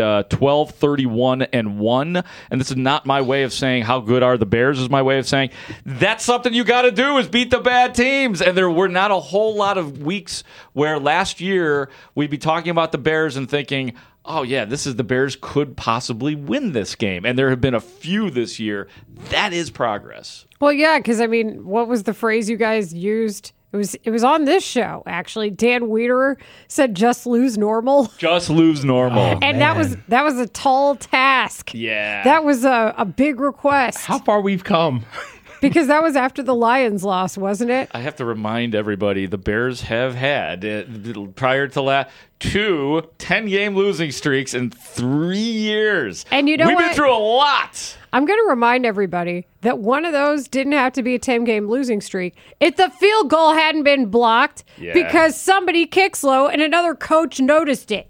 12-31-1. And this is not my way of saying how good are the Bears. Is my way of saying that's something you got to do is beat the bad teams. And there were not a whole lot of weeks where last year we'd be talking about the Bears and thinking, oh, yeah, the Bears could possibly win this game. And there have been a few this year. That is progress. Well, yeah, because, what was the phrase you guys used? It was on this show, actually. Dan Wiederer said, just lose normal. Just lose normal. And that was a tall task. Yeah. That was a big request. How far we've come. Because that was after the Lions loss, wasn't it? I have to remind everybody, the Bears have had, prior to 2 10-game losing streaks in 3 years. And you know We've been through a lot. I'm going to remind everybody that one of those didn't have to be a 10-game losing streak. If the field goal hadn't been blocked because somebody kicked slow and another coach noticed it.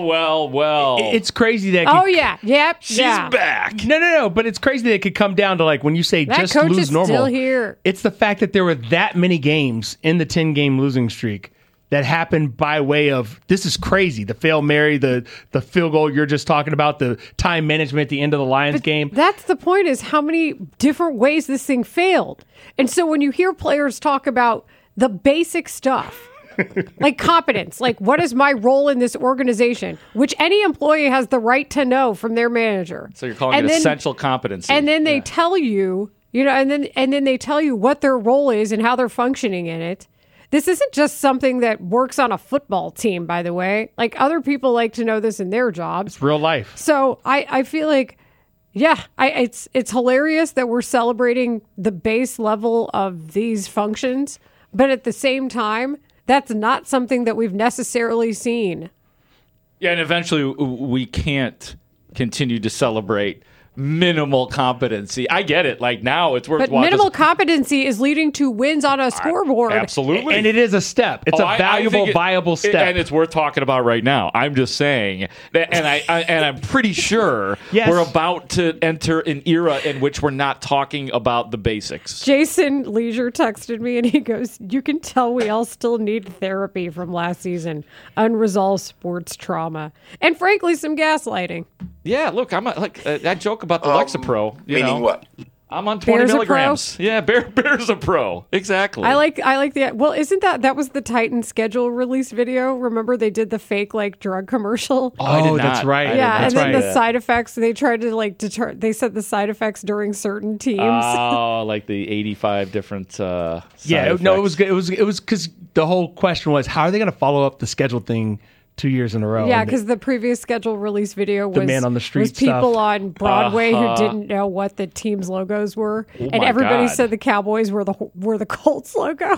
Well. It's crazy that... She's back. No. But it's crazy that it could come down to, like, when you say that just coach lose is normal. Still here. It's the fact that there were that many games in the 10-game losing streak that happened by way of, this is crazy. The Hail Mary, the field goal you're just talking about, the time management at the end of the Lions game. That's the point, is how many different ways this thing failed. And so when you hear players talk about the basic stuff, like competence, like what is my role in this organization, which any employee has the right to know from their manager. So you're calling it essential competency. And then they tell you, and then they tell you what their role is and how they're functioning in it. This isn't just something that works on a football team, by the way. Like, other people like to know this in their jobs. It's real life. So I feel like, it's hilarious that we're celebrating the base level of these functions, but at the same time, that's not something that we've necessarily seen. Yeah, and eventually we can't continue to celebrate minimal competency. I get it. Like, now it's worth watching. But minimal competency is leading to wins on a scoreboard. Absolutely. And it is a step. It's a valuable, viable step. And it's worth talking about right now. I'm just saying that, and I'm pretty sure we're about to enter an era in which we're not talking about the basics. Jason Leisure texted me and he goes, you can tell we all still need therapy from last season. Unresolved sports trauma. And frankly, some gaslighting. Yeah, look, I'm that joke about the Lexapro. Meaning what? I'm on 20 milligrams. Yeah, Bears a pro. Exactly. I like the, well, isn't that was the Titan schedule release video? Remember they did the fake drug commercial? Oh, I did not. That's right. Yeah, and then the side effects, they tried to they said the side effects during certain teams. Oh, like the 85 different side effects. No, it was because the whole question was, how are they going to follow up the schedule thing 2 years in a row? Yeah, because the previous schedule release video was, Man on the Street was people stuff. on Broadway who didn't know what the team's logos were, and everybody said the Cowboys were the Colts logo.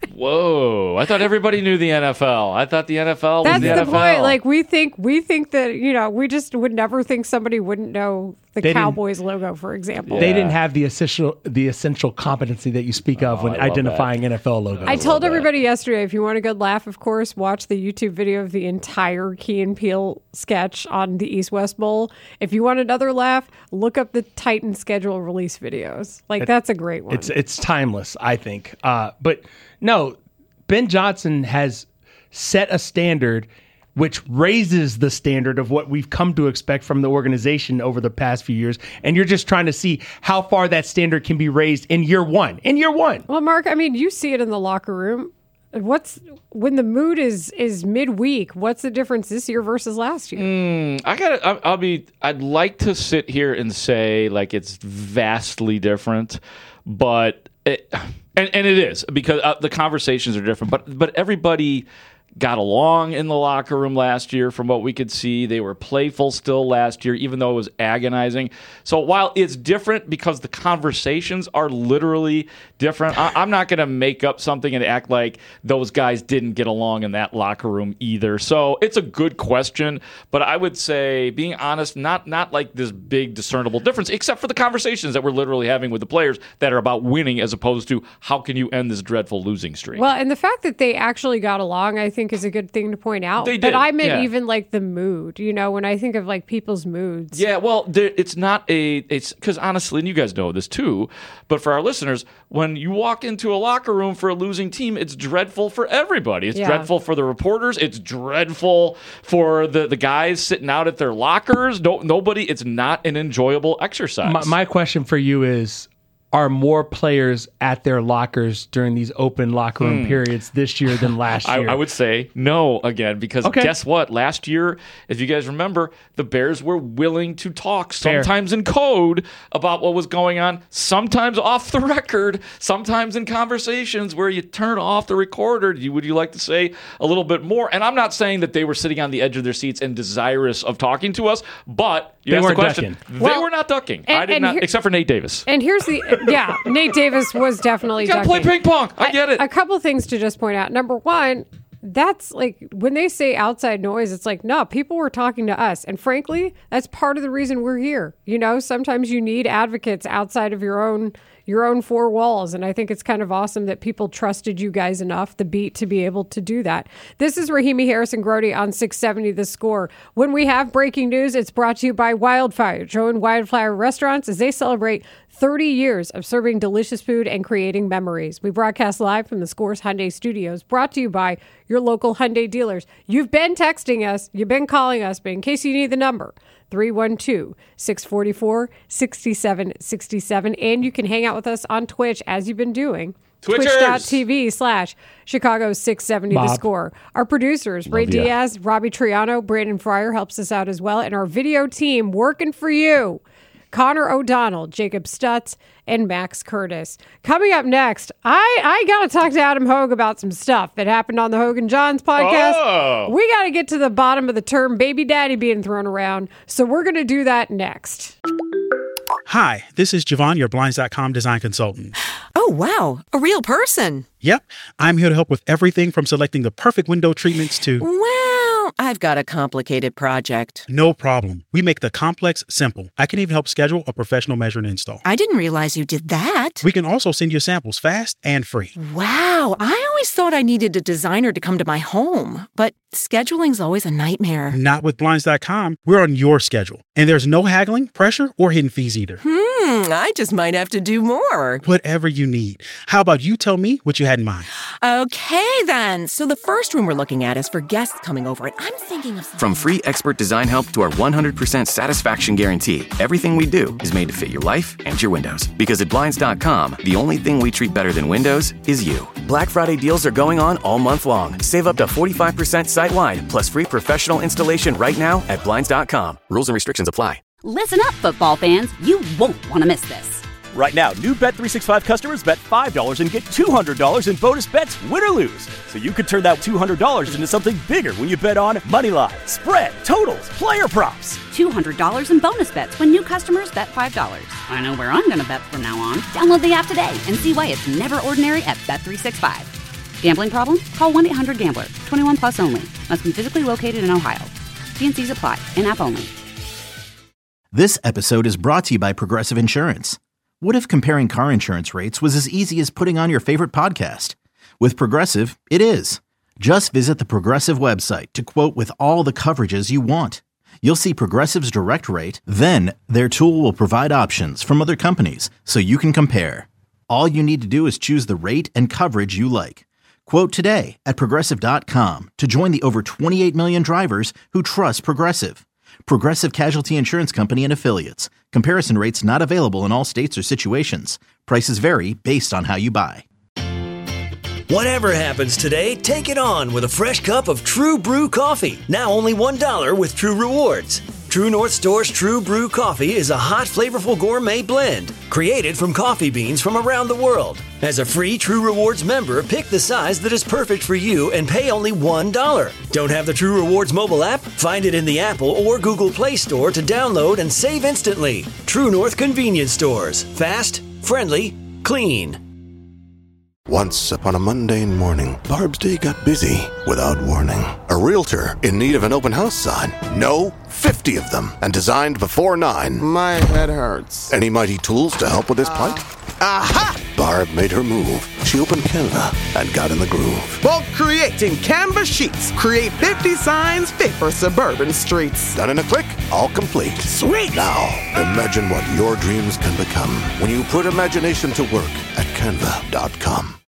Whoa! I thought everybody knew the NFL. I thought the NFL was the NFL. That's the point. Like, we think that we just would never think somebody wouldn't know the Cowboys logo, for example. They didn't have the essential competency that you speak of when identifying NFL logos. I told everybody yesterday, if you want a good laugh, of course, watch the YouTube video of the entire Key and Peele sketch on the East-West Bowl. If you want another laugh, look up the Titan schedule release videos. That's a great one. It's timeless, I think. But no, Ben Johnson has set a standard, which raises the standard of what we've come to expect from the organization over the past few years. And you're just trying to see how far that standard can be raised in year one. Well, Mark, I mean, you see it in the locker room. When the mood is midweek, what's the difference this year versus last year? I'd like to sit here and say like it's vastly different, but it is because the conversations are different, but everybody got along in the locker room last year from what we could see. They were playful still last year, even though it was agonizing. So while it's different because the conversations are literally different, I'm not going to make up something and act like those guys didn't get along in that locker room either. So it's a good question, but I would say, being honest, not like this big discernible difference, except for the conversations that we're literally having with the players that are about winning as opposed to how can you end this dreadful losing streak. Well, and the fact that they actually got along, I think, is a good thing to point out. They did, but I meant yeah. even like the mood, when I think of like people's moods. Yeah, well, it's because honestly, and you guys know this too, but for our listeners, when you walk into a locker room for a losing team, it's dreadful for everybody. It's dreadful for the reporters. It's dreadful for the guys sitting out at their lockers. Nobody. It's not an enjoyable exercise. My question for you is, are more players at their lockers during these open locker room periods this year than last year? I would say no again, because guess what? Last year, if you guys remember, the Bears were willing to talk, sometimes in code, about what was going on, sometimes off the record, sometimes in conversations where you turn off the recorder. Would you like to say a little bit more? And I'm not saying that they were sitting on the edge of their seats and desirous of talking to us, but you asked the question. They were not ducking. I did not, except for Nate Davis. And here's the... Yeah, Nate Davis was definitely gotta play ping pong. I get it. A couple things to just point out. Number one, that's like when they say outside noise, it's like, no, people were talking to us. And frankly, that's part of the reason we're here. Sometimes you need advocates outside of your own four walls. And I think it's kind of awesome that people trusted you guys enough, the beat, to be able to do that. This is Rahimi Harrison Grody on 670 The Score. When we have breaking news, it's brought to you by Wildfire. Join Wildfire Restaurants as they celebrate 30 years of serving delicious food and creating memories. We broadcast live from the Scores Hyundai Studios, brought to you by your local Hyundai dealers. You've been texting us, you've been calling us, but in case you need the number, 312-644-6767. And you can hang out with us on Twitch, as you've been doing. Twitch.tv/Chicago670 The Score. Our producers, Ray Diaz, Robbie Triano, Brandon Fryer helps us out as well. And our video team working for you, Connor O'Donnell, Jacob Stutz, and Max Curtis. Coming up next, I got to talk to Adam Hogue about some stuff that happened on the Hogue and Johns podcast. Oh. We got to get to the bottom of the term baby daddy being thrown around, so we're going to do that next. Hi, this is Javon, your Blinds.com design consultant. Oh, wow. A real person. Yep. I'm here to help with everything from selecting the perfect window treatments to... Well, I've got a complicated project. No problem. We make the complex simple. I can even help schedule a professional measure and install. I didn't realize you did that. We can also send you samples fast and free. Wow. I always thought I needed a designer to come to my home, but scheduling's always a nightmare. Not with Blinds.com. We're on your schedule. And there's no haggling, pressure, or hidden fees either. I just might have to do more. Whatever you need. How about you tell me what you had in mind? Okay, then. So the first room we're looking at is for guests coming over, and I'm thinking of... From free expert design help to our 100% satisfaction guarantee, everything we do is made to fit your life and your windows. Because at Blinds.com, the only thing we treat better than windows is you. Black Friday deals are going on all month long. Save up to 45% site-wide, plus free professional installation right now at Blinds.com. Rules and restrictions apply. Listen up, football fans. You won't want to miss this. Right now, new Bet365 customers bet $5 and get $200 in bonus bets, win or lose. So you could turn that $200 into something bigger when you bet on Moneyline, spread, totals, player props. $200 in bonus bets when new customers bet $5. I know where I'm going to bet from now on. Download the app today and see why it's never ordinary at Bet365. Gambling problem? Call 1-800-GAMBLER. 21 plus only. Must be physically located in Ohio. T&Cs apply. In-app only. This episode is brought to you by Progressive Insurance. What if comparing car insurance rates was as easy as putting on your favorite podcast? With Progressive, it is. Just visit the Progressive website to quote with all the coverages you want. You'll see Progressive's direct rate, then their tool will provide options from other companies so you can compare. All you need to do is choose the rate and coverage you like. Quote today at Progressive.com to join the over 28 million drivers who trust Progressive. Progressive Casualty Insurance Company and Affiliates. Comparison rates not available in all states or situations. Prices vary based on how you buy. Whatever happens today, take it on with a fresh cup of True Brew coffee. Now only $1 with True Rewards. True North Store's True Brew coffee is a hot, flavorful gourmet blend created from coffee beans from around the world. As a free True Rewards member, pick the size that is perfect for you and pay only $1. Don't have the True Rewards mobile app? Find it in the Apple or Google Play Store to download and save instantly. True North Convenience Stores. Fast, friendly, clean. Once upon a mundane morning, Barb's day got busy without warning. A realtor in need of an open house sign. No, 50 of them, and designed before 9. My head hurts. Any mighty tools to help with this plight? Aha! Barb made her move. She opened Canva and got in the groove. Bulk creating Canva sheets. Create 50 signs fit for suburban streets. Done in a click, all complete. Sweet! Now, imagine what your dreams can become when you put imagination to work at Canva.com.